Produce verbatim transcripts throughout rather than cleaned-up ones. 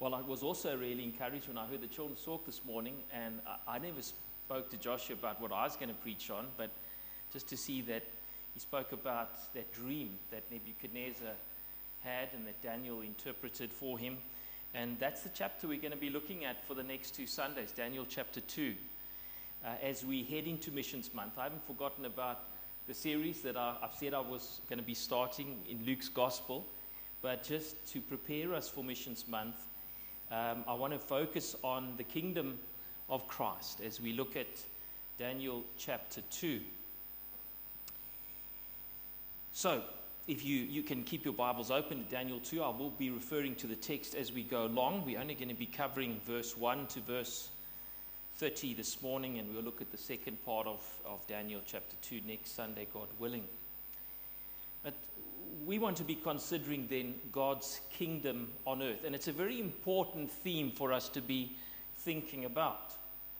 Well, I was also really encouraged when I heard the children's talk this morning, and I, I never spoke to Joshua about what I was going to preach on, but just to see that he spoke about that dream that Nebuchadnezzar had and that Daniel interpreted for him. And that's the chapter we're going to be looking at for the next two Sundays, Daniel chapter two, uh, as we head into Missions Month. I haven't forgotten about the series that I, I've said I was going to be starting in Luke's Gospel, but just to prepare us for Missions Month, um, I want to focus on the kingdom of Christ as we look at Daniel chapter two. So, if you, you can keep your Bibles open to Daniel two, I will be referring to the text as we go along. We're only going to be covering verse one to verse thirty this morning, and we'll look at the second part of, of Daniel chapter two next Sunday, God willing. But we want to be considering then God's kingdom on earth, and it's a very important theme for us to be thinking about.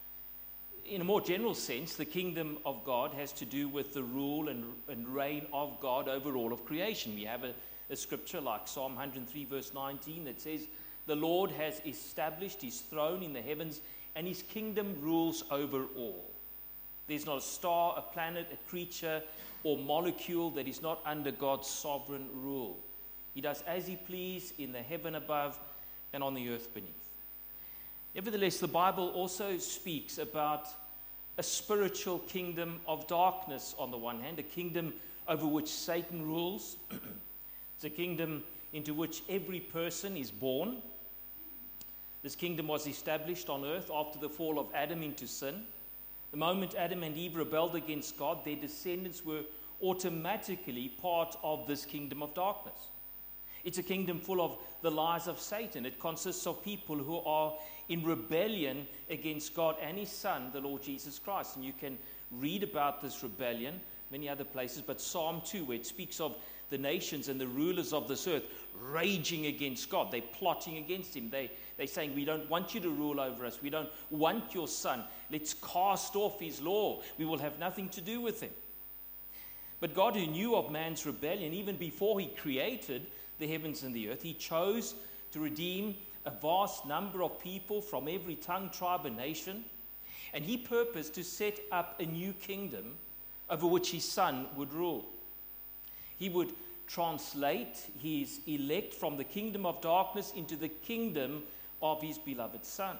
In a more general sense, the kingdom of God has to do with the rule and, and reign of God over all of creation. We have a, a scripture like Psalm one oh three verse nineteen that says, "The Lord has established his throne in the heavens, and his kingdom rules over all." There's not a star, a planet, a creature, or molecule that is not under God's sovereign rule. He does as he pleases in the heaven above and on the earth beneath. Nevertheless, the Bible also speaks about a spiritual kingdom of darkness on the one hand, a kingdom over which Satan rules. It's a kingdom into which every person is born. This kingdom was established on earth after the fall of Adam into sin. The moment Adam and Eve rebelled against God, their descendants were automatically part of this kingdom of darkness. It's a kingdom full of the lies of Satan. It consists of people who are in rebellion against God and his Son, the Lord Jesus Christ. And you can read about this rebellion many other places, but Psalm two, where it speaks of the nations and the rulers of this earth raging against God. They're plotting against him. They, they're saying, "We don't want you to rule over us. We don't want your Son. Let's cast off his law. We will have nothing to do with him." But God, who knew of man's rebellion even before he created the heavens and the earth, he chose to redeem a vast number of people from every tongue, tribe, and nation. And he purposed to set up a new kingdom over which his Son would rule. He would translate his elect from the kingdom of darkness into the kingdom of his beloved Son.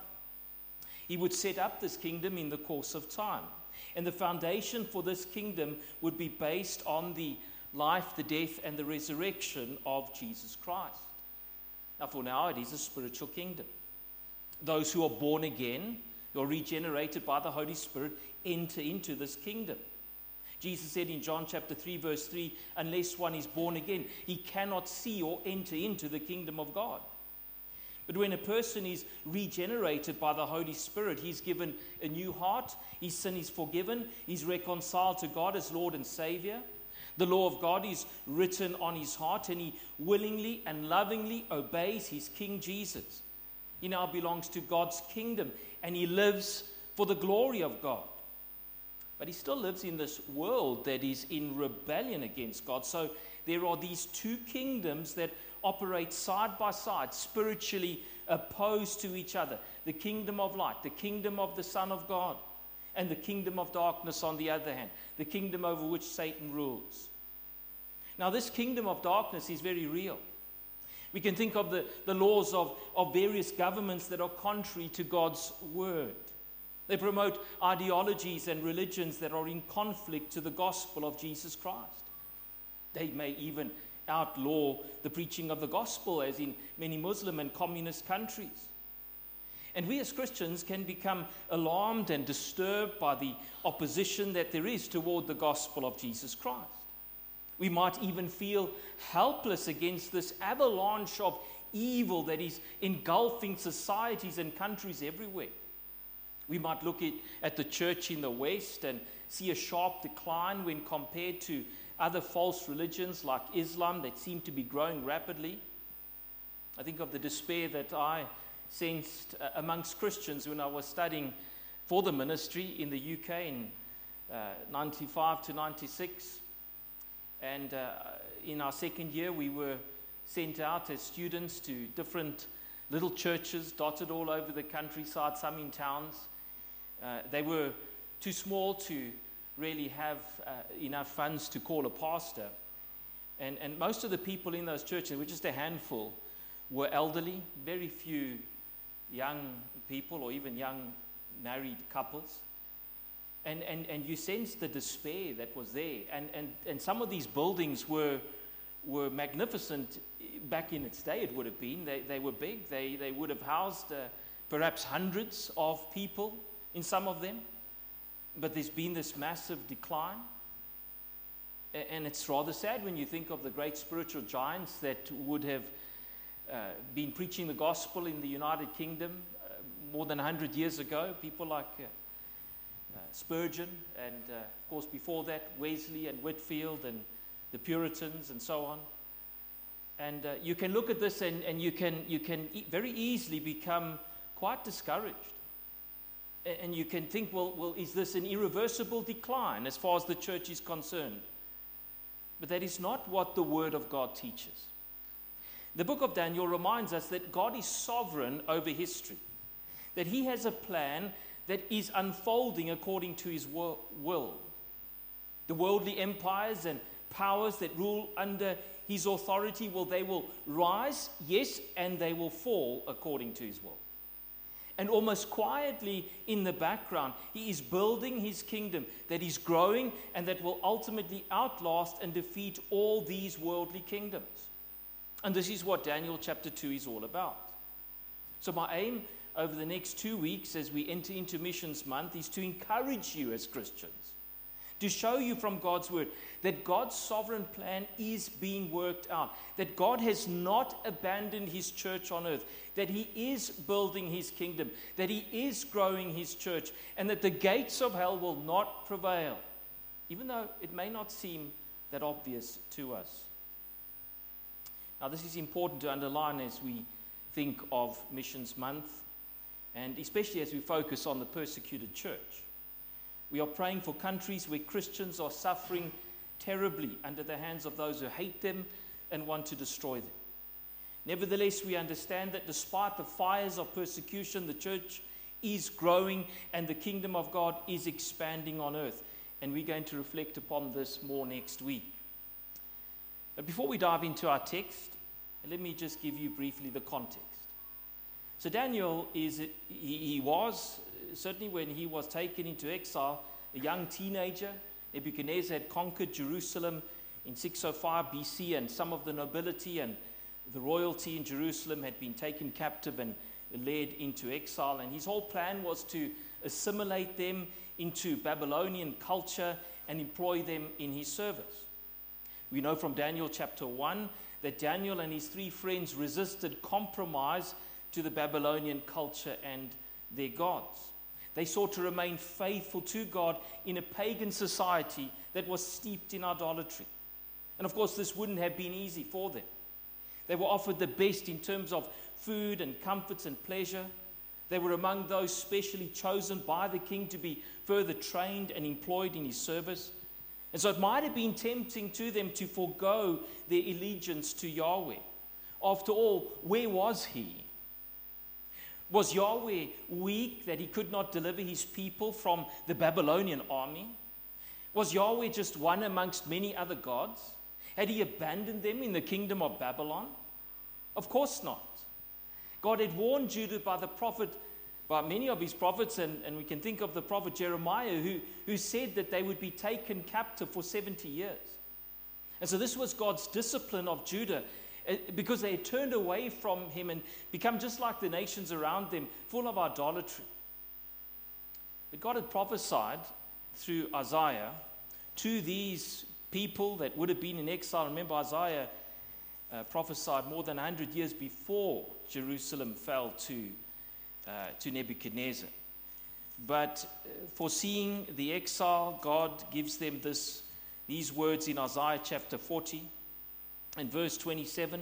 He would set up this kingdom in the course of time. And the foundation for this kingdom would be based on the life, the death, and the resurrection of Jesus Christ. Now, for now, it is a spiritual kingdom. Those who are born again, who are regenerated by the Holy Spirit, enter into this kingdom. Jesus said in John chapter three, verse three, "Unless one is born again, he cannot see or enter into the kingdom of God." But when a person is regenerated by the Holy Spirit, he's given a new heart, his sin is forgiven, he's reconciled to God as Lord and Savior. The law of God is written on his heart, and he willingly and lovingly obeys his King Jesus. He now belongs to God's kingdom, and he lives for the glory of God. But he still lives in this world that is in rebellion against God. So there are these two kingdoms that operate side by side, spiritually opposed to each other. The kingdom of light, the kingdom of the Son of God, and the kingdom of darkness on the other hand, the kingdom over which Satan rules. Now, this kingdom of darkness is very real. We can think of the, the laws of, of various governments that are contrary to God's word. They promote ideologies and religions that are in conflict to the gospel of Jesus Christ. They may even outlaw the preaching of the gospel, as in many Muslim and communist countries. And we as Christians can become alarmed and disturbed by the opposition that there is toward the gospel of Jesus Christ. We might even feel helpless against this avalanche of evil that is engulfing societies and countries everywhere. We might look at, at the church in the West and see a sharp decline when compared to other false religions like Islam that seem to be growing rapidly. I think of the despair that I sensed uh, amongst Christians when I was studying for the ministry in the U K in uh, ninety-five to ninety-six. And uh, in our second year, we were sent out as students to different little churches dotted all over the countryside, some in towns. Uh, they were too small to really have uh, enough funds to call a pastor. And, and most of the people in those churches, which just a handful, were elderly, very few young people or even young married couples. And, and, and you sensed the despair that was there. And, and, and some of these buildings were, were magnificent back in its day, it would have been. They, they were big. They, they would have housed uh, perhaps hundreds of people in some of them. But there's been this massive decline. And it's rather sad when you think of the great spiritual giants that would have uh, been preaching the gospel in the United Kingdom uh, more than one hundred years ago. People like uh, uh, Spurgeon, and uh, of course before that, Wesley and Whitfield and the Puritans and so on. And uh, you can look at this and, and you can, you can e- very easily become quite discouraged. And, and you can think, well, well, is this an irreversible decline as far as the church is concerned? But that is not what the Word of God teaches. The book of Daniel reminds us that God is sovereign over history, that He has a plan that is unfolding according to His will. The worldly empires and powers that rule under His authority, well, they will rise, yes, and they will fall according to His will. And almost quietly in the background, He is building His kingdom that is growing and that will ultimately outlast and defeat all these worldly kingdoms. And this is what Daniel chapter two is all about. So my aim over the next two weeks as we enter into Missions Month is to encourage you as Christians, to show you from God's Word that God's sovereign plan is being worked out, that God has not abandoned His church on earth, that He is building His kingdom, that He is growing His church, and that the gates of hell will not prevail, even though it may not seem that obvious to us. Now, this is important to underline as we think of Missions Month, and especially as we focus on the persecuted church. We are praying for countries where Christians are suffering terribly under the hands of those who hate them and want to destroy them. Nevertheless, we understand that despite the fires of persecution, the church is growing and the kingdom of God is expanding on earth. And we're going to reflect upon this more next week. But before we dive into our text, let me just give you briefly the context. So Daniel is, he, he was, certainly when he was taken into exile, a young teenager. Nebuchadnezzar had conquered Jerusalem in six oh five B C, and some of the nobility and the royalty in Jerusalem had been taken captive and led into exile. And his whole plan was to assimilate them into Babylonian culture and employ them in his service. We know from Daniel chapter one that Daniel and his three friends resisted compromise to the Babylonian culture and their gods. They sought to remain faithful to God in a pagan society that was steeped in idolatry. And of course, this wouldn't have been easy for them. They were offered the best in terms of food and comforts and pleasure. They were among those specially chosen by the king to be further trained and employed in his service. And so it might have been tempting to them to forego their allegiance to Yahweh. After all, where was he? Was Yahweh weak that he could not deliver his people from the Babylonian army? Was Yahweh just one amongst many other gods? Had he abandoned them in the kingdom of Babylon? Of course not. God had warned Judah by the prophet, by many of his prophets, and, and we can think of the prophet Jeremiah, who, who said that they would be taken captive for seventy years. And so this was God's discipline of Judah, because they had turned away from him and become just like the nations around them, full of idolatry. But God had prophesied through Isaiah to these people that would have been in exile. Remember, Isaiah uh, prophesied more than one hundred years before Jerusalem fell to, uh, to Nebuchadnezzar. But uh, foreseeing the exile, God gives them this, these words in Isaiah chapter forty. In verse twenty-seven,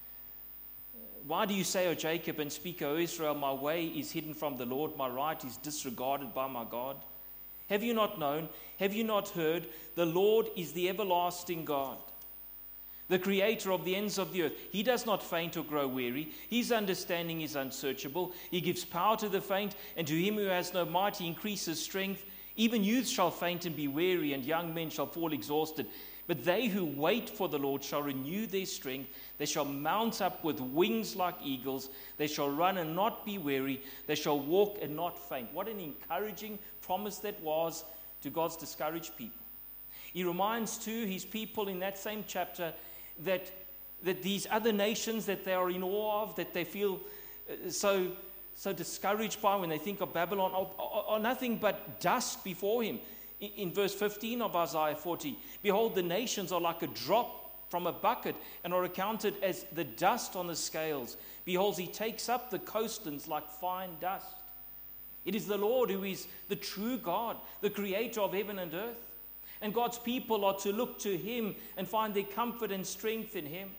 why do you say, O Jacob, and speak, O Israel, my way is hidden from the Lord, my right is disregarded by my God? Have you not known? Have you not heard? The Lord is the everlasting God, the creator of the ends of the earth. He does not faint or grow weary. His understanding is unsearchable. He gives power to the faint, and to him who has no might he increases strength. Even youths shall faint and be weary, and young men shall fall exhausted. But they who wait for the Lord shall renew their strength. They shall mount up with wings like eagles. They shall run and not be weary. They shall walk and not faint. What an encouraging promise that was to God's discouraged people. He reminds too his people in that same chapter that, that these other nations that they are in awe of, that they feel uh, so, so discouraged by when they think of Babylon, are, are, are nothing but dust before him. In, in verse fifteen of Isaiah forty, behold, the nations are like a drop from a bucket and are accounted as the dust on the scales. Behold, he takes up the coastlands like fine dust. It is the Lord who is the true God, the creator of heaven and earth. And God's people are to look to him and find their comfort and strength in him.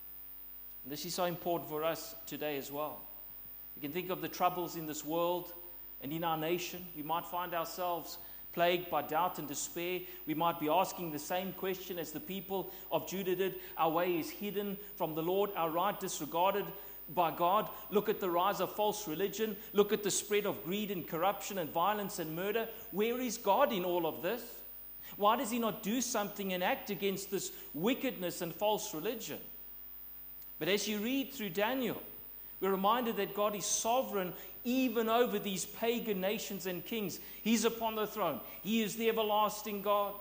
And this is so important for us today as well. We can think of the troubles in this world and in our nation. We might find ourselves plagued by doubt and despair. We might be asking the same question as the people of Judah did. Our way is hidden from the Lord, our right disregarded by God. Look at the rise of false religion. Look at the spread of greed and corruption and violence and murder. Where is God in all of this? Why does he not do something and act against this wickedness and false religion? But as you read through Daniel, we're reminded that God is sovereign even over these pagan nations and kings. He's upon the throne. He is the everlasting God.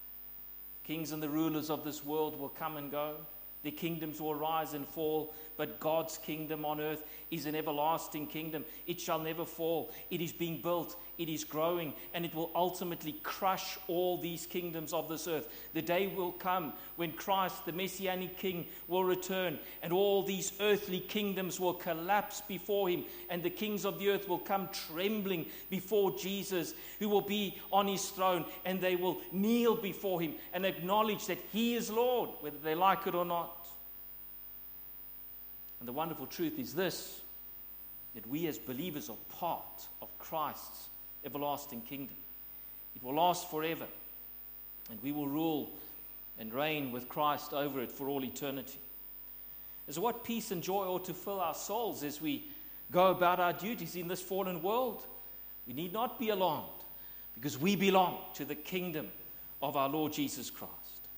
Kings and the rulers of this world will come and go. Their kingdoms will rise and fall, but God's kingdom on earth is an everlasting kingdom. It shall never fall. It is being built, it is growing, and it will ultimately crush all these kingdoms of this earth. The day will come when Christ, the Messianic King, will return, and all these earthly kingdoms will collapse before him, and the kings of the earth will come trembling before Jesus, who will be on his throne, and they will kneel before him and acknowledge that he is Lord, whether they like it or not. And the wonderful truth is this, that we as believers are part of Christ's everlasting kingdom. It will last forever, and we will rule and reign with Christ over it for all eternity. And so what peace and joy ought to fill our souls as we go about our duties in this fallen world. We need not be alarmed, because we belong to the kingdom of our Lord Jesus Christ.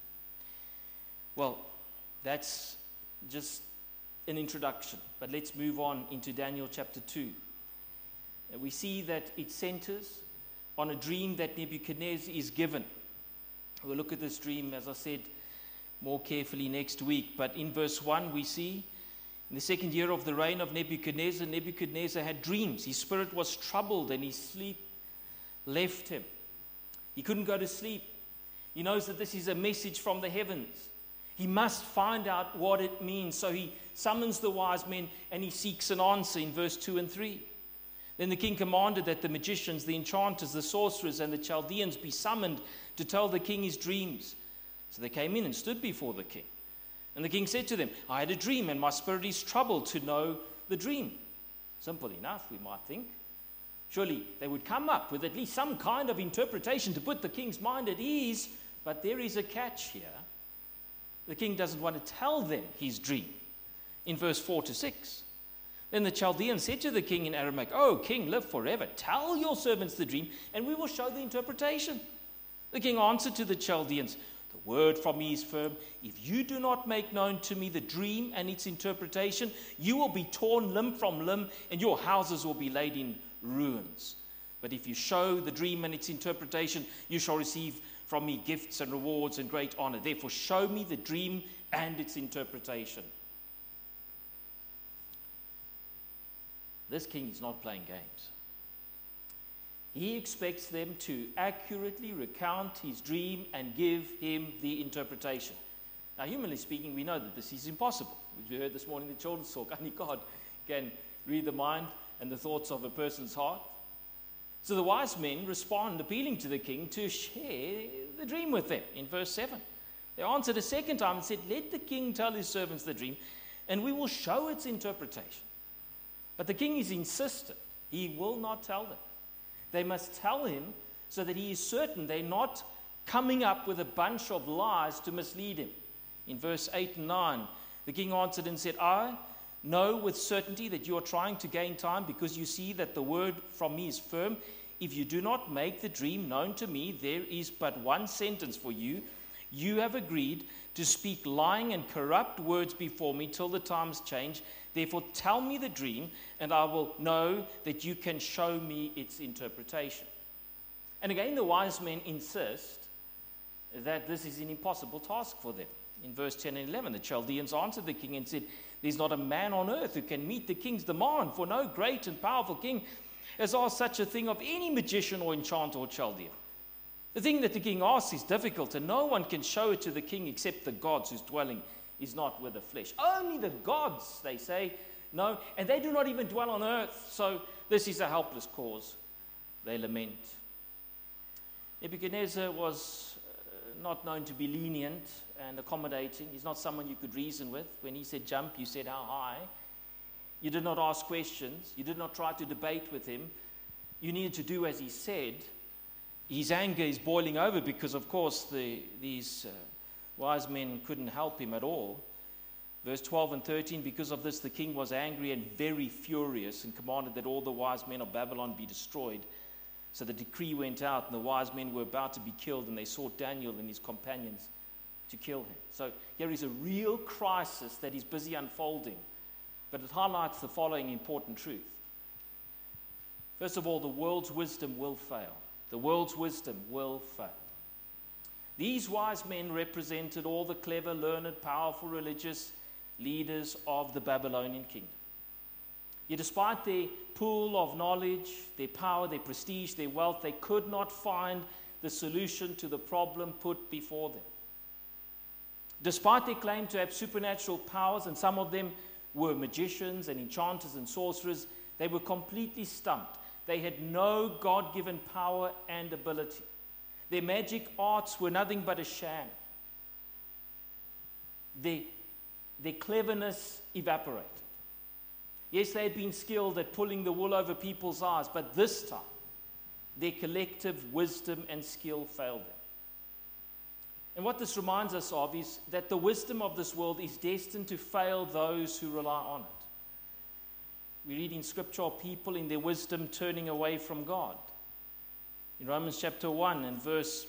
Well, that's just an introduction, but let's move on into Daniel chapter two. And we see that it centers on a dream that Nebuchadnezzar is given. We'll look at this dream, as I said, more carefully next week. But in verse one, we see, in the second year of the reign of Nebuchadnezzar, Nebuchadnezzar had dreams. His spirit was troubled, and his sleep left him. He couldn't go to sleep. He knows that this is a message from the heavens. He must find out what it means. So he summons the wise men and he seeks an answer in verse two and three. Then the king commanded that the magicians, the enchanters, the sorcerers, and the Chaldeans be summoned to tell the king his dreams. So they came in and stood before the king. And the king said to them, I had a dream, and my spirit is troubled to know the dream. Simple enough, we might think. Surely they would come up with at least some kind of interpretation to put the king's mind at ease. But there is a catch here. The king doesn't want to tell them his dream. In verse four to six. Then the Chaldeans said to the king in Aramaic, O king, live forever. Tell your servants the dream, and we will show the interpretation. The king answered to the Chaldeans, the word from me is firm. If you do not make known to me the dream and its interpretation, you will be torn limb from limb, and your houses will be laid in ruins. But if you show the dream and its interpretation, you shall receive from me gifts and rewards and great honor. Therefore, show me the dream and its interpretation. This king is not playing games. He expects them to accurately recount his dream and give him the interpretation. Now, humanly speaking, we know that this is impossible. We heard this morning the children's talk. Only God can read the mind and the thoughts of a person's heart. So the wise men respond, appealing to the king to share the dream with them. In verse seven, they answered a second time and said, let the king tell his servants the dream, and we will show its interpretation. But the king is insistent. He will not tell them. They must tell him so that he is certain they're not coming up with a bunch of lies to mislead him. In verse eight and nine, the king answered and said, I know with certainty that you are trying to gain time because you see that the word from me is firm. If you do not make the dream known to me, there is but one sentence for you. You have agreed to speak lying and corrupt words before me till the times change. Therefore tell me the dream, and I will know that you can show me its interpretation. And again, the wise men insist that this is an impossible task for them. In verse ten and eleven, the Chaldeans answered the king and said, there's not a man on earth who can meet the king's demand, for no great and powerful king has asked such a thing of any magician or enchanter or Chaldean. The thing that the king asks is difficult, and no one can show it to the king except the gods whose dwelling is not with the flesh. Only the gods, they say, no, and they do not even dwell on earth, so this is a helpless cause, they lament. Nebuchadnezzar was uh, not known to be lenient and accommodating. He's not someone you could reason with. When he said jump, you said how high. You did not ask questions. You did not try to debate with him. You needed to do as he said. His anger is boiling over because, of course, the, these uh, wise men couldn't help him at all. Verse twelve and thirteen, because of this the king was angry and very furious and commanded that all the wise men of Babylon be destroyed. So the decree went out, and the wise men were about to be killed, and they sought Daniel and his companions to kill him. So here is a real crisis that is busy unfolding, but it highlights the following important truth. First of all, the world's wisdom will fail. The world's wisdom will fail. These wise men represented all the clever, learned, powerful religious leaders of the Babylonian kingdom. Yet despite their pool of knowledge, their power, their prestige, their wealth, they could not find the solution to the problem put before them. Despite their claim to have supernatural powers, and some of them were magicians and enchanters and sorcerers, they were completely stumped. They had no God-given power and ability. Their magic arts were nothing but a sham. Their, their cleverness evaporated. Yes, they had been skilled at pulling the wool over people's eyes, but this time, their collective wisdom and skill failed them. And what this reminds us of is that the wisdom of this world is destined to fail those who rely on it. We read in Scripture of people in their wisdom turning away from God. In Romans chapter one and verse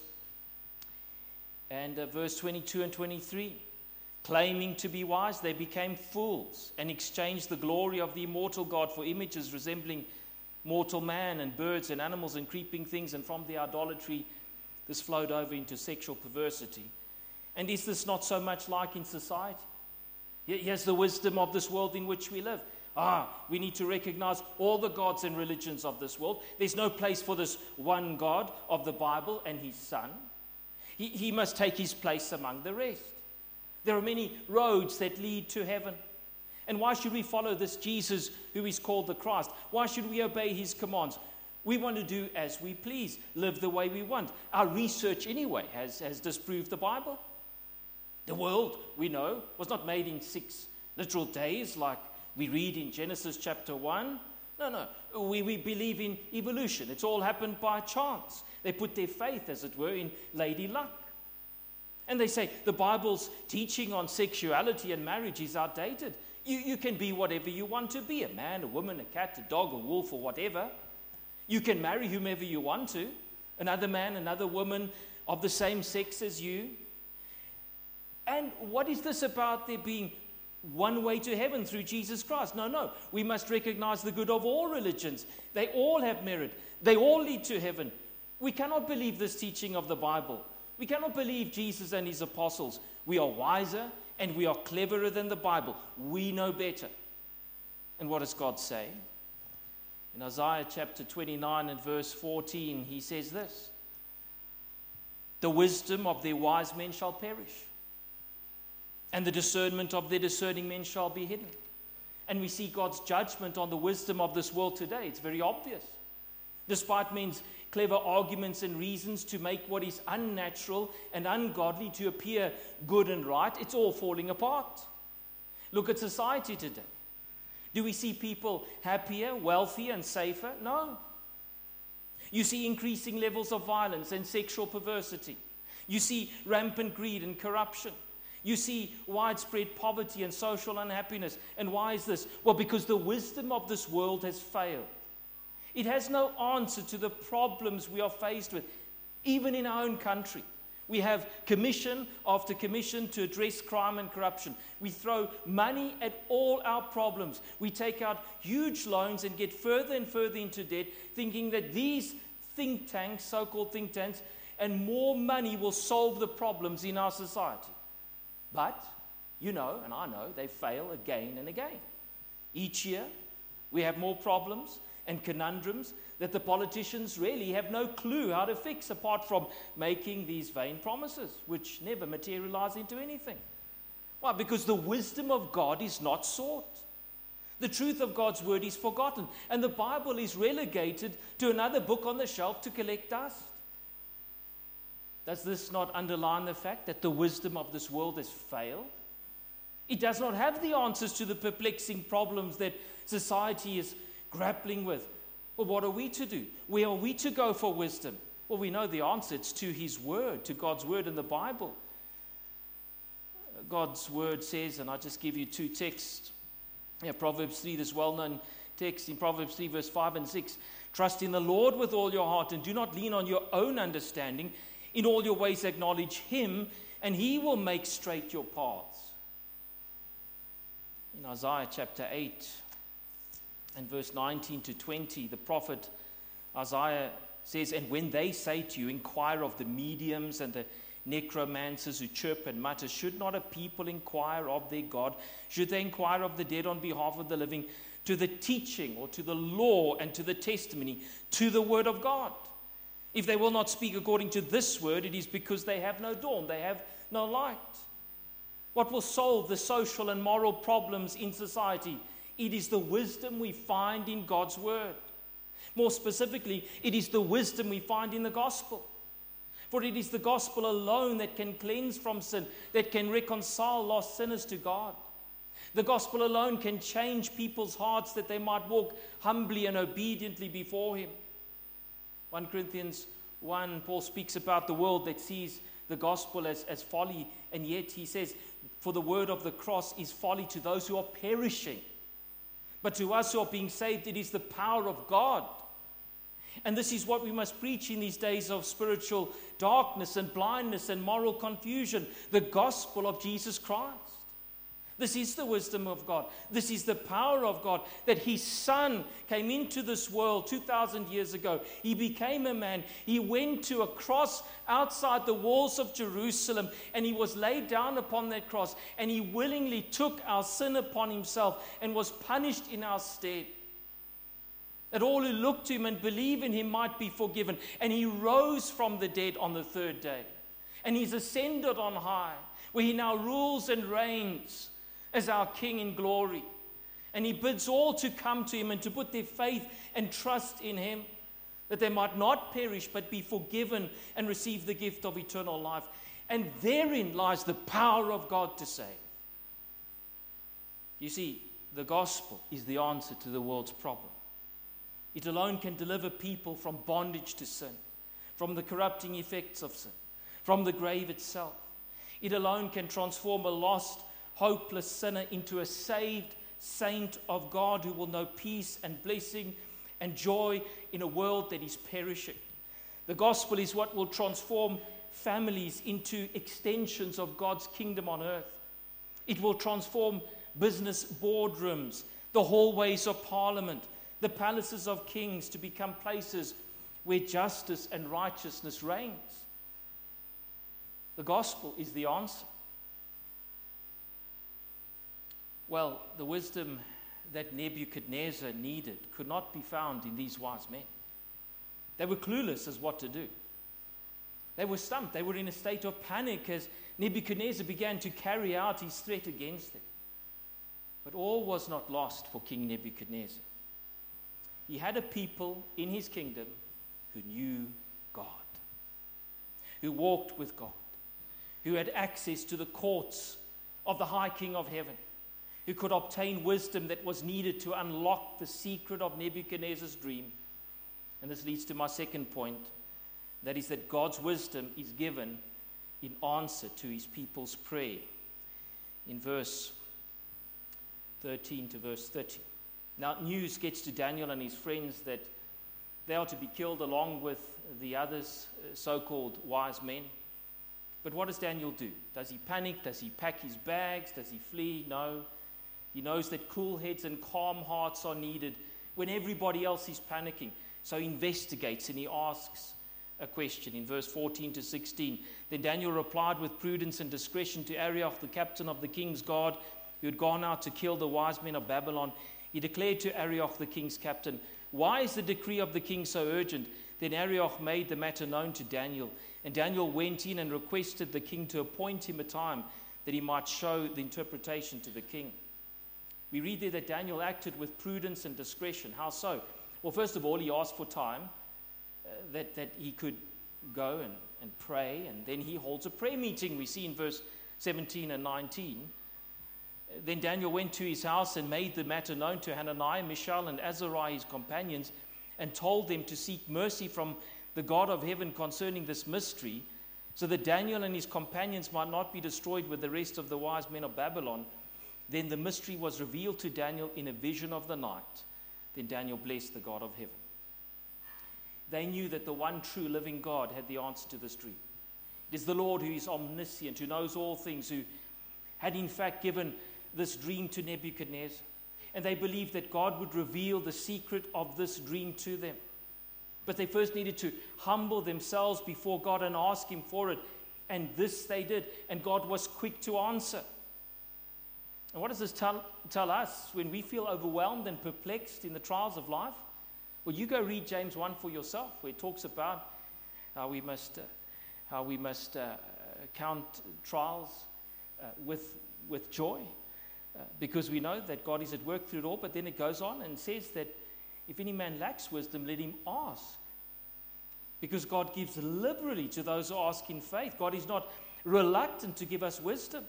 and uh, verse twenty-two and twenty-three, claiming to be wise, they became fools and exchanged the glory of the immortal God for images resembling mortal man and birds and animals and creeping things, and from the idolatry this flowed over into sexual perversity. And is this not so much like in society? Here's the wisdom of this world in which we live. Ah, we need to recognize all the gods and religions of this world. There's no place for this one God of the Bible and his Son. He, he must take his place among the rest. There are many roads that lead to heaven. And why should we follow this Jesus who is called the Christ? Why should we obey his commands? We want to do as we please, live the way we want. Our research anyway has, has disproved the Bible. The world, we know, was not made in six literal days like we read in Genesis chapter one. No, no. We, we believe in evolution. It's all happened by chance. They put their faith, as it were, in Lady Luck. And they say the Bible's teaching on sexuality and marriage is outdated. You, you can be whatever you want to be, a man, a woman, a cat, a dog, a wolf, or whatever. You can marry whomever you want to, another man, another woman of the same sex as you. And what is this about there being one way to heaven through Jesus Christ? No, no. We must recognize the good of all religions. They all have merit. They all lead to heaven. We cannot believe this teaching of the Bible. We cannot believe Jesus and his apostles. We are wiser and we are cleverer than the Bible. We know better. And what does God say? In Isaiah chapter twenty-nine and verse fourteen, he says this: the wisdom of their wise men shall perish, and the discernment of their discerning men shall be hidden. And we see God's judgment on the wisdom of this world today. It's very obvious. Despite men's clever arguments and reasons to make what is unnatural and ungodly to appear good and right, it's all falling apart. Look at society today. Do we see people happier, wealthier, and safer? No. You see increasing levels of violence and sexual perversity. You see rampant greed and corruption. You see widespread poverty and social unhappiness. And why is this? Well, because the wisdom of this world has failed. It has no answer to the problems we are faced with, even in our own country. We have commission after commission to address crime and corruption. We throw money at all our problems. We take out huge loans and get further and further into debt, thinking that these think tanks, so-called think tanks, and more money will solve the problems in our society. But, you know, and I know, they fail again and again. Each year, we have more problems and conundrums that the politicians really have no clue how to fix, apart from making these vain promises, which never materialize into anything. Why? Because the wisdom of God is not sought. The truth of God's word is forgotten, and the Bible is relegated to another book on the shelf to collect dust. Does this not underline the fact that the wisdom of this world has failed? It does not have the answers to the perplexing problems that society is grappling with. Well, what are we to do? Where are we to go for wisdom? Well, we know the answer. It's to His Word, to God's Word in the Bible. God's Word says, and I'll just give you two texts. Yeah, Proverbs three, this well-known text in Proverbs three, verse five and six. Trust in the Lord with all your heart, and do not lean on your own understanding. In all your ways acknowledge Him, and He will make straight your paths. In Isaiah chapter eight, and verse nineteen to twenty, the prophet Isaiah says, and when they say to you, inquire of the mediums and the necromancers who chirp and mutter, should not a people inquire of their God? Should they inquire of the dead on behalf of the living? To the teaching, or to the law, and to the testimony, to the word of God. If they will not speak according to this word, it is because they have no dawn, they have no light. What will solve the social and moral problems in society? It is the wisdom we find in God's word. More specifically, it is the wisdom we find in the gospel. For it is the gospel alone that can cleanse from sin, that can reconcile lost sinners to God. The gospel alone can change people's hearts that they might walk humbly and obediently before Him. First Corinthians one, Paul speaks about the world that sees the gospel as, as folly, and yet he says, for the word of the cross is folly to those who are perishing. But to us who are being saved, it is the power of God. And this is what we must preach in these days of spiritual darkness and blindness and moral confusion, the gospel of Jesus Christ. This is the wisdom of God. This is the power of God, that His Son came into this world two thousand years ago. He became a man. He went to a cross outside the walls of Jerusalem, and He was laid down upon that cross, and He willingly took our sin upon Himself and was punished in our stead, that all who look to Him and believe in Him might be forgiven. And He rose from the dead on the third day, and He's ascended on high, where He now rules and reigns as our King in glory. And He bids all to come to Him and to put their faith and trust in Him, that they might not perish but be forgiven and receive the gift of eternal life. And therein lies the power of God to save. You see, the gospel is the answer to the world's problem. It alone can deliver people from bondage to sin, from the corrupting effects of sin, from the grave itself. It alone can transform a lost, hopeless sinner into a saved saint of God who will know peace and blessing and joy in a world that is perishing. The gospel is what will transform families into extensions of God's kingdom on earth. It will transform business boardrooms, the hallways of parliament, the palaces of kings to become places where justice and righteousness reigns. The gospel is the answer. Well, the wisdom that Nebuchadnezzar needed could not be found in these wise men. They were clueless as what to do. They were stumped. They were in a state of panic as Nebuchadnezzar began to carry out his threat against them. But all was not lost for King Nebuchadnezzar. He had a people in his kingdom who knew God, who walked with God, who had access to the courts of the high King of heaven, who could obtain wisdom that was needed to unlock the secret of Nebuchadnezzar's dream. And this leads to my second point, that is that God's wisdom is given in answer to His people's prayer. in verse thirteen to verse thirty. Now, news gets to Daniel and his friends that they are to be killed along with the others, so-called wise men. But what does Daniel do? Does he panic? Does he pack his bags? Does he flee? No. He knows that cool heads and calm hearts are needed when everybody else is panicking. So he investigates and he asks a question in verse fourteen to sixteen. Then Daniel replied with prudence and discretion to Arioch, the captain of the king's guard, who had gone out to kill the wise men of Babylon. He declared to Arioch, the king's captain, "Why is the decree of the king so urgent?" Then Arioch made the matter known to Daniel. And Daniel went in and requested the king to appoint him a time that he might show the interpretation to the king. We read there that Daniel acted with prudence and discretion. How so? Well, first of all, he asked for time uh, that, that he could go and, and pray. And then he holds a prayer meeting. We see in verse seventeen and nineteen. Then Daniel went to his house and made the matter known to Hananiah, Mishael, and Azariah, his companions, and told them to seek mercy from the God of heaven concerning this mystery, so that Daniel and his companions might not be destroyed with the rest of the wise men of Babylon. Then the mystery was revealed to Daniel in a vision of the night. Then Daniel blessed the God of heaven. They knew that the one true living God had the answer to this dream. It is the Lord who is omniscient, who knows all things, who had in fact given this dream to Nebuchadnezzar. And they believed that God would reveal the secret of this dream to them. But they first needed to humble themselves before God and ask him for it. And this they did. And God was quick to answer. And what does this tell, tell us when we feel overwhelmed and perplexed in the trials of life? Well, you go read James one for yourself, where it talks about how we must, uh, how we must uh, count trials uh, with, with joy. Uh, because we know that God is at work through it all. But then it goes on and says that if any man lacks wisdom, let him ask. Because God gives liberally to those who ask in faith. God is not reluctant to give us wisdom.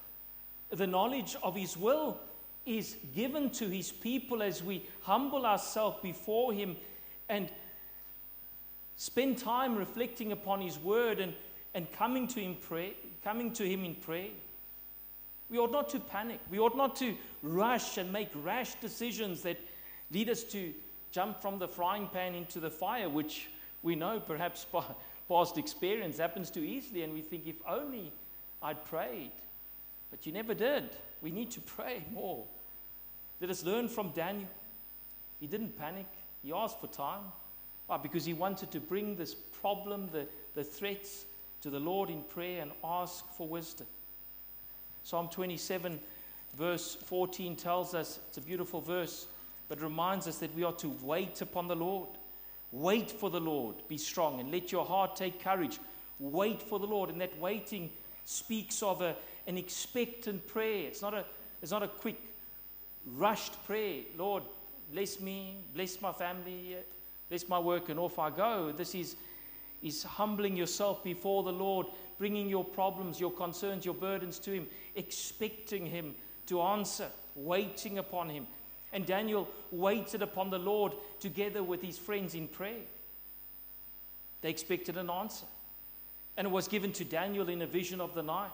The knowledge of his will is given to his people as we humble ourselves before him and spend time reflecting upon his word and, and coming to him pray, coming to him in prayer. We ought not to panic. We ought not to rush and make rash decisions that lead us to jump from the frying pan into the fire, which we know perhaps by past experience happens too easily, and we think, if only I'd prayed. But you never did. We need to pray more. Let us learn from Daniel. He didn't panic. He asked for time. Why? Because he wanted to bring this problem, the, the threats, to the Lord in prayer and ask for wisdom. Psalm twenty-seven, verse fourteen tells us, it's a beautiful verse, but reminds us that we are to wait upon the Lord. Wait for the Lord. Be strong and let your heart take courage. Wait for the Lord. And that waiting speaks of a, an expectant prayer. It's not a, it's not a quick, rushed prayer. Lord, bless me, bless my family, bless my work, and off I go. This is, is humbling yourself before the Lord, bringing your problems, your concerns, your burdens to him, expecting him to answer, waiting upon him. And Daniel waited upon the Lord together with his friends in prayer. They expected an answer. And it was given to Daniel in a vision of the night.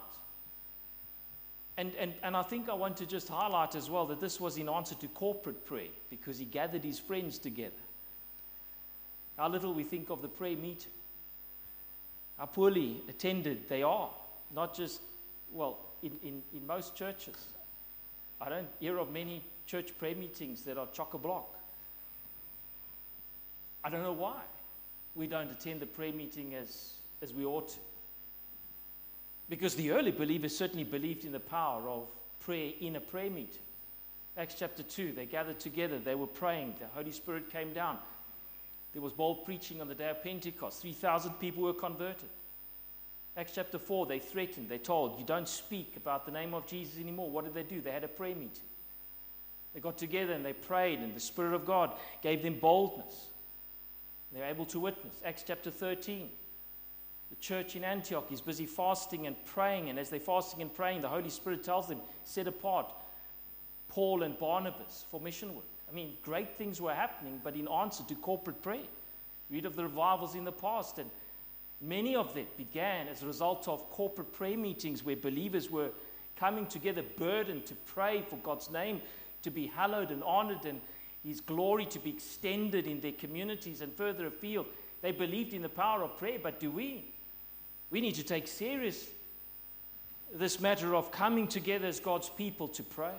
And, and, and I think I want to just highlight as well that this was in answer to corporate prayer, because he gathered his friends together. How little we think of the prayer meeting. How poorly attended they are. Not just, well, in, in, in most churches. I don't hear of many church prayer meetings that are chock-a-block. I don't know why we don't attend the prayer meeting as, as we ought to. Because the early believers certainly believed in the power of prayer in a prayer meeting. Acts chapter two, they gathered together, they were praying, the Holy Spirit came down. There was bold preaching on the day of Pentecost. three thousand people were converted. Acts chapter four, they threatened, they told, you don't speak about the name of Jesus anymore. What did they do? They had a prayer meeting. They got together and they prayed, and the Spirit of God gave them boldness. They were able to witness. Acts chapter thirteen, the church in Antioch is busy fasting and praying, and as they're fasting and praying, the Holy Spirit tells them, set apart Paul and Barnabas for mission work. I mean, great things were happening, but in answer to corporate prayer. Read of the revivals in the past, and many of them began as a result of corporate prayer meetings where believers were coming together burdened to pray for God's name to be hallowed and honored and His glory to be extended in their communities and further afield. They believed in the power of prayer, but do we? We need to take serious this matter of coming together as God's people to pray.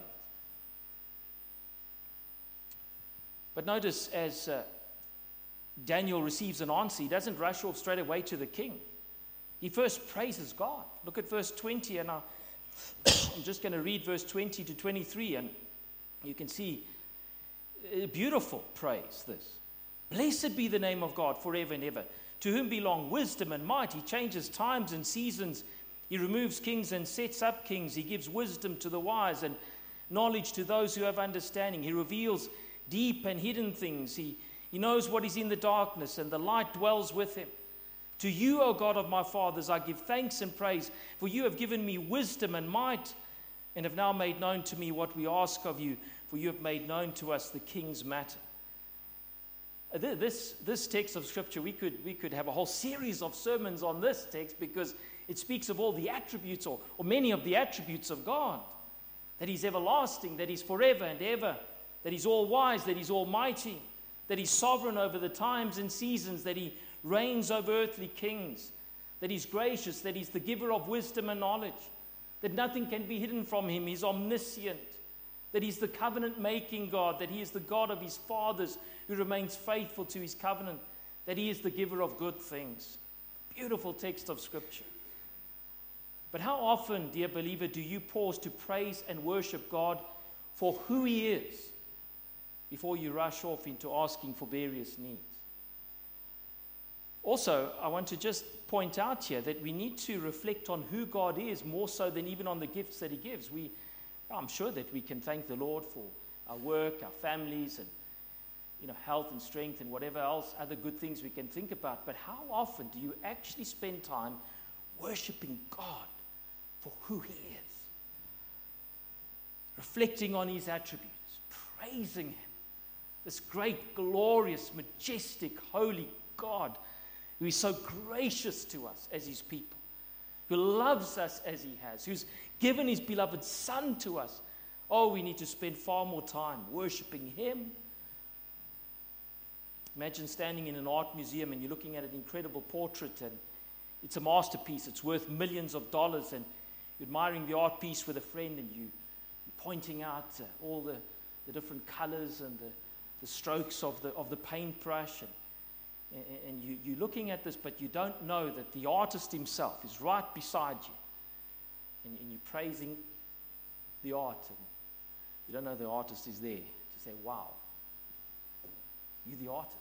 But notice as uh, Daniel receives an answer, he doesn't rush off straight away to the king. He first praises God. Look at verse twenty, and I, I'm just going to read verse twenty to twenty-three, and you can see a beautiful praise this. Blessed be the name of God forever and ever, to whom belong wisdom and might. He changes times and seasons. He removes kings and sets up kings. He gives wisdom to the wise and knowledge to those who have understanding. He reveals deep and hidden things. He, he knows what is in the darkness, and the light dwells with him. To you, O God of my fathers, I give thanks and praise, for you have given me wisdom and might, and have now made known to me what we ask of you, for you have made known to us the king's matter. This, this text of Scripture, we could, we could have a whole series of sermons on this text, because it speaks of all the attributes, or, or many of the attributes of God. That He's everlasting, that He's forever and ever, that He's all-wise, that He's almighty, that He's sovereign over the times and seasons, that He reigns over earthly kings, that He's gracious, that He's the giver of wisdom and knowledge, that nothing can be hidden from Him, He's omniscient, that He's the covenant-making God, that He is the God of His fathers who remains faithful to His covenant, that He is the giver of good things. Beautiful text of Scripture. But how often, dear believer, do you pause to praise and worship God for who He is before you rush off into asking for various needs? Also, I want to just point out here that we need to reflect on who God is more so than even on the gifts that He gives. We, I'm sure that we can thank the Lord for our work, our families, and you know, health and strength and whatever else, other good things we can think about. But how often do you actually spend time worshiping God for who He is? Reflecting on His attributes, praising Him, this great, glorious, majestic, holy God who is so gracious to us as His people, who loves us as He has, who's given His beloved Son to us. Oh, we need to spend far more time worshiping Him. Imagine standing in an art museum and you're looking at an incredible portrait, and it's a masterpiece. It's worth millions of dollars, and you're admiring the art piece with a friend, and you, you're pointing out uh, all the, the different colors and the, the strokes of the, of the paintbrush, and And you, you're looking at this, but you don't know that the artist himself is right beside you. And, and you're praising the art. And you don't know the artist is there to say, wow, you're the artist.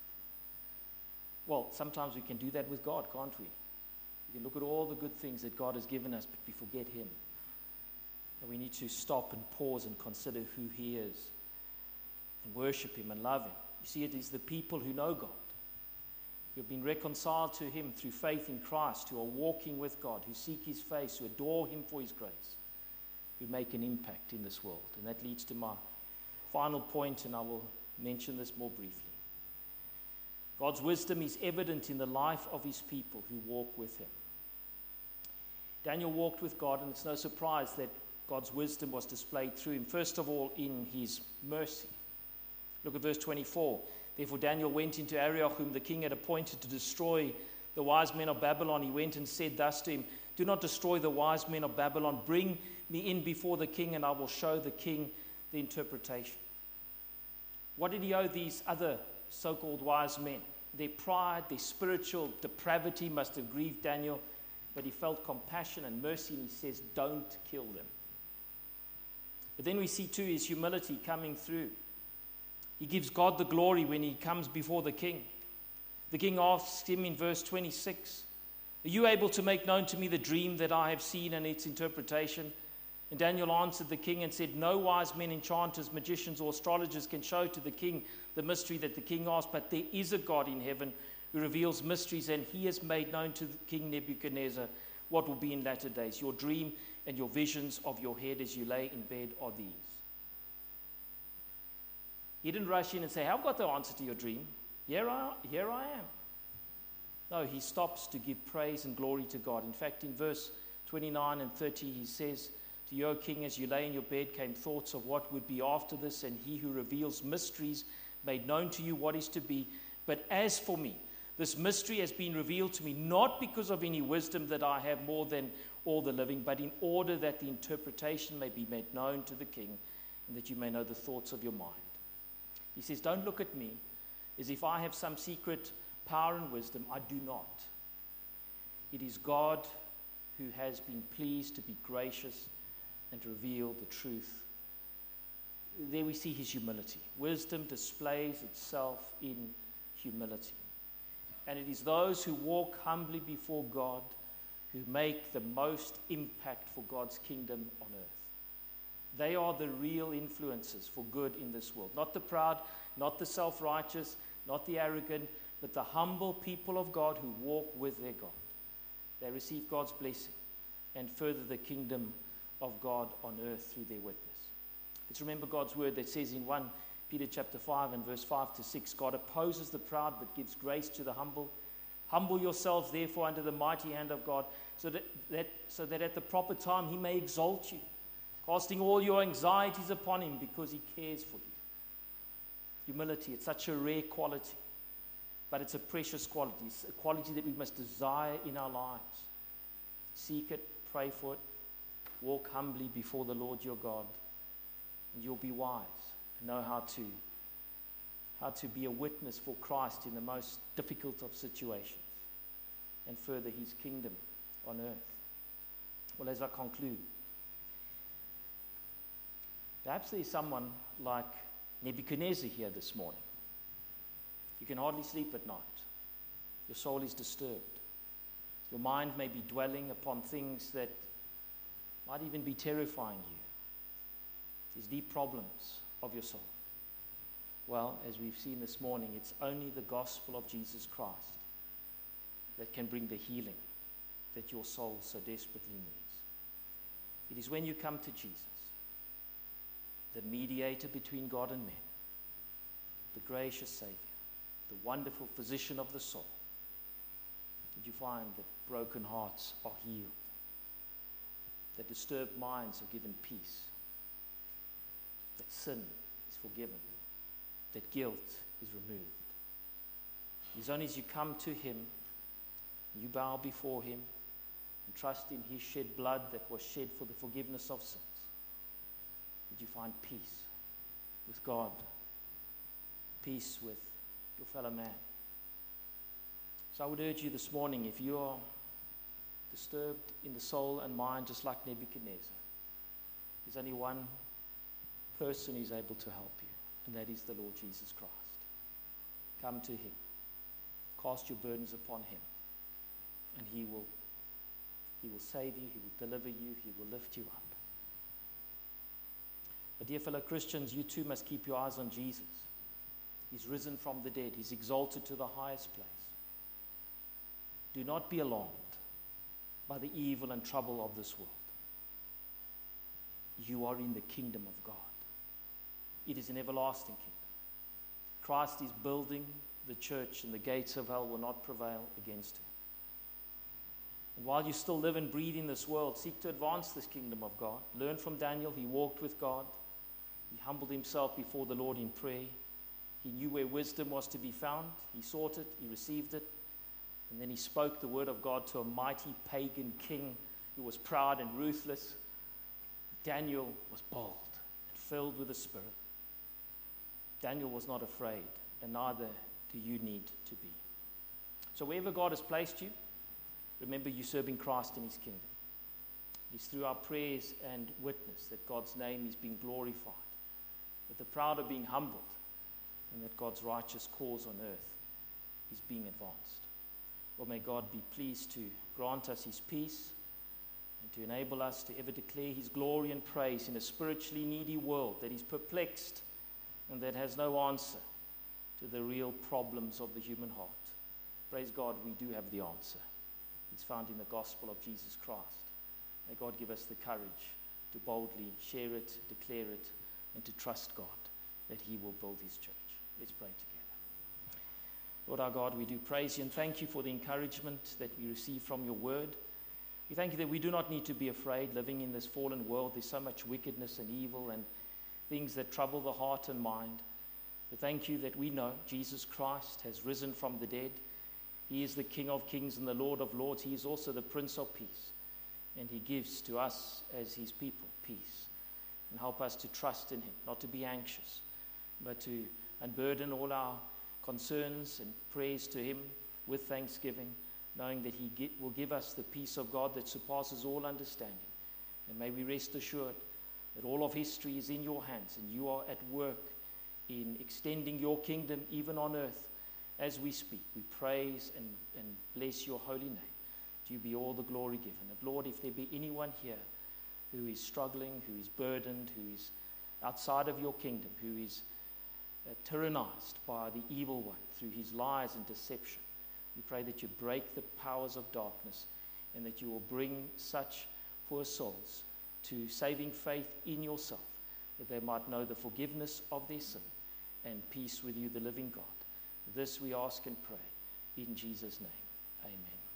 Well, sometimes we can do that with God, can't we? We can look at all the good things that God has given us, but we forget Him. And we need to stop and pause and consider who He is and worship Him and love Him. You see, it is the people who know God, who have been reconciled to Him through faith in Christ, who are walking with God, who seek His face, who adore Him for His grace, who make an impact in this world. And that leads to my final point, and I will mention this more briefly. God's wisdom is evident in the life of His people who walk with Him. Daniel walked with God, and it's no surprise that God's wisdom was displayed through him, first of all in His mercy. Look at verse twenty-four. Therefore Daniel went into Arioch, whom the king had appointed to destroy the wise men of Babylon. He went and said thus to him, do not destroy the wise men of Babylon. Bring me in before the king, and I will show the king the interpretation. What did he owe these other so-called wise men? Their pride, their spiritual depravity must have grieved Daniel, but he felt compassion and mercy, and he says, don't kill them. But then we see too his humility coming through. He gives God the glory when he comes before the king. The king asks him in verse twenty-six, are you able to make known to me the dream that I have seen and its interpretation? And Daniel answered the king and said, no wise men, enchanters, magicians, or astrologers can show to the king the mystery that the king asked, but there is a God in heaven who reveals mysteries, and He has made known to King Nebuchadnezzar what will be in latter days. Your dream and your visions of your head as you lay in bed are these. He didn't rush in and say, I've got the answer to your dream. Here I, here I am. No, he stops to give praise and glory to God. In fact, in verse twenty-nine and thirty, he says to To you, O king, as you lay in your bed, came thoughts of what would be after this, and he who reveals mysteries made known to you what is to be. But as for me, this mystery has been revealed to me, not because of any wisdom that I have more than all the living, but in order that the interpretation may be made known to the king, and that you may know the thoughts of your mind. He says, don't look at me as if I have some secret power and wisdom. I do not. It is God who has been pleased to be gracious and to reveal the truth. There we see his humility. Wisdom displays itself in humility. And it is those who walk humbly before God who make the most impact for God's kingdom on earth. They are the real influencers for good in this world. Not the proud, not the self-righteous, not the arrogant, but the humble people of God who walk with their God. They receive God's blessing and further the kingdom of God on earth through their witness. Let's remember God's word that says in First Peter chapter five and verse five to six, God opposes the proud but gives grace to the humble. Humble yourselves therefore under the mighty hand of God, so that, that, so that at the proper time he may exalt you, casting all your anxieties upon him because he cares for you. Humility, it's such a rare quality, but it's a precious quality. It's a quality that we must desire in our lives. Seek it, pray for it, walk humbly before the Lord your God, and you'll be wise and know how to, how to be a witness for Christ in the most difficult of situations and further his kingdom on earth. Well, as I conclude, perhaps there's someone like Nebuchadnezzar here this morning. You can hardly sleep at night. Your soul is disturbed. Your mind may be dwelling upon things that might even be terrifying you. These deep problems of your soul. Well, as we've seen this morning, it's only the gospel of Jesus Christ that can bring the healing that your soul so desperately needs. It is when you come to Jesus, the mediator between God and men, the gracious Savior, the wonderful physician of the soul, that you find that broken hearts are healed, that disturbed minds are given peace, that sin is forgiven, that guilt is removed. It is only as you come to him, you bow before him, and trust in his shed blood that was shed for the forgiveness of sins, that you find peace with God, peace with your fellow man. So I would urge you this morning, if you are disturbed in the soul and mind just like Nebuchadnezzar, there's only one person who's able to help you, and that is the Lord Jesus Christ. Come to him. Cast your burdens upon him, and he will, he will save you, he will deliver you, he will lift you up. But dear fellow Christians, you too must keep your eyes on Jesus. He's risen from the dead. He's exalted to the highest place. Do not be alarmed by the evil and trouble of this world. You are in the kingdom of God. It is an everlasting kingdom. Christ is building the church, and the gates of hell will not prevail against him. And while you still live and breathe in this world, seek to advance this kingdom of God. Learn from Daniel. He walked with God. He humbled himself before the Lord in prayer. He knew where wisdom was to be found. He sought it. He received it. And then he spoke the word of God to a mighty pagan king who was proud and ruthless. Daniel was bold and filled with the Spirit. Daniel was not afraid, and neither do you need to be. So wherever God has placed you, remember you serving Christ in his kingdom. It is through our prayers and witness that God's name is being glorified, that the proud are being humbled, and that God's righteous cause on earth is being advanced. Well, may God be pleased to grant us his peace and to enable us to ever declare his glory and praise in a spiritually needy world that is perplexed and that has no answer to the real problems of the human heart. Praise God, we do have the answer. It's found in the gospel of Jesus Christ. May God give us the courage to boldly share it, declare it, and to trust God that he will build his church. Let's pray together. Lord our God, we do praise you and thank you for the encouragement that we receive from your word. We thank you that we do not need to be afraid living in this fallen world. There's so much wickedness and evil and things that trouble the heart and mind. But thank you that we know Jesus Christ has risen from the dead. He is the King of kings and the Lord of lords. He is also the Prince of peace. And he gives to us as his people peace. And help us to trust in him, not to be anxious, but to unburden all our concerns and prayers to him with thanksgiving, knowing that he get, will give us the peace of God that surpasses all understanding. And may we rest assured that all of history is in your hands and you are at work in extending your kingdom even on earth as we speak. We praise and, and bless your holy name. To you be all the glory given. And Lord, if there be anyone here who is struggling, who is burdened, who is outside of your kingdom, who is uh, tyrannized by the evil one through his lies and deception, we pray that you break the powers of darkness and that you will bring such poor souls to saving faith in yourself, that they might know the forgiveness of their sin and peace with you, the living God. This we ask and pray in Jesus' name. Amen.